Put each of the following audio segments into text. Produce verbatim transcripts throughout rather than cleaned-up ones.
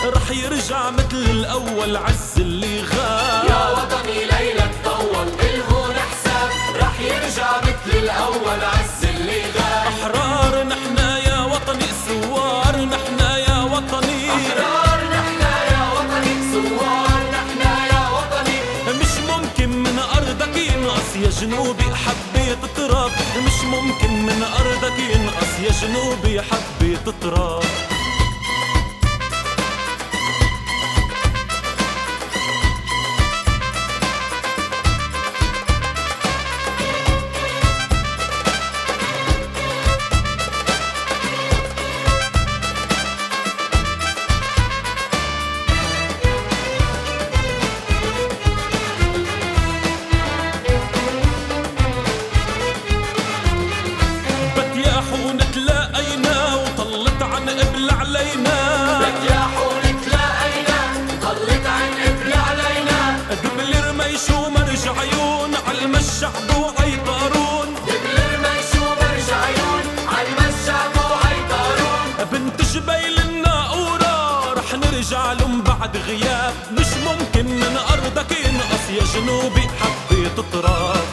رح يرجع مثل الأول عز اللي غاب. يا وطني ليلك طول إلهن حساب، رح يرجع مثل الأول عز اللي غاب. أحرار نحنا يا وطني، ثوار نحنا يا وطني. أحرار نحنا يا وطني، ثوار نحنا يا وطني. مش ممكن من أرضك ينقص يا جنوبي حبيت تراب، مش ممكن من أرضك ينقص يا جنوبي حبيت تراب. تلاقينا وطلت عن قبل علينا، بتياحوا تلاقينا طلت عن قبل علينا. قبل رميش ومرج عيون عالمشعب وعيطارون، قبل رميش ومرج عيون عالمشعب وعيطارون. بنت جبيل الناقورة رح نرجع لهم بعد غياب، مش ممكن من أرضك ينقص يا جنوبي حبيت تراب.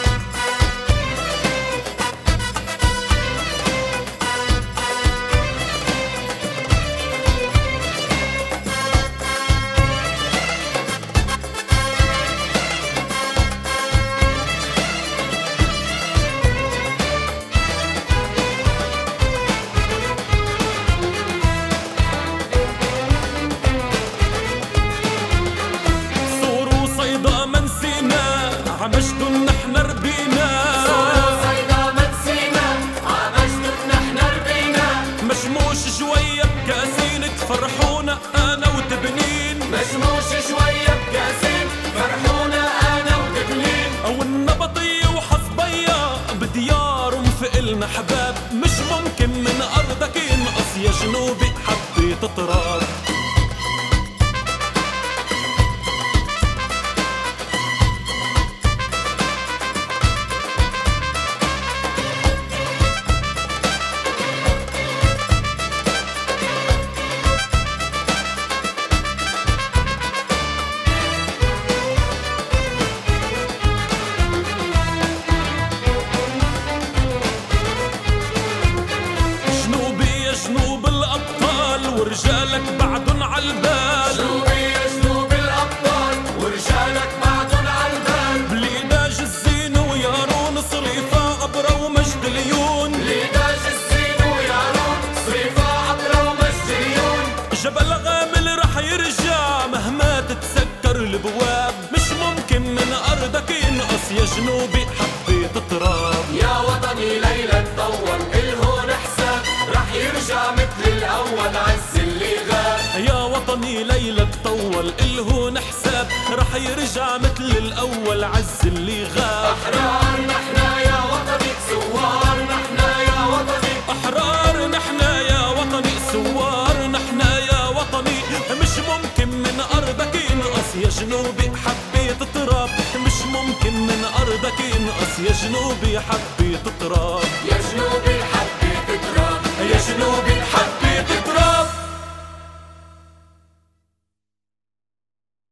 عمجدن نحن ربينا، صوروا صيدا منسينا، عمجدن نحن ربينا. مشموش شوية بكاسين تفرحونا أنا وتبنين، مشموش شوية بكاسين فرحونا أنا وتبنين. أو النبطية وحصبية بديارهم في إلنا حباب، مش ممكن من أرضك ينقص يا جنوبي حبيت تراب. جنوب الأبطال ورجالك بعدن عالبال، جنوبي يا جنوب الأبطال ورجالك بعدن عالبال. بليداج الزين ويارون صريفة عبرة ومجد اليون، بليداج الزين ويارون صريفة عبرة ومجد اليون. جبل غامل رح يرجع مهما تتسكر البواب، مش ممكن من أرضك ينقص يا جنوبي حبيت تراب. يا وطني ليلك طول إلهن حساب، رح يرجع مثل الأول عز اللي غاب. يا وطني ليلك طول إلهن حساب، رح يرجع مثل الأول عز اللي غاب. أحرار نحنا يا وطني، ثوار نحنا يا وطني. أحرار نحنا يا وطني، ثوار نحنا يا وطني. مش ممكن من أرضك ينقص يا جنوبي حبيت تراب، مش ممكن من أرضك ينقص يا جنوبي حبيت تراب.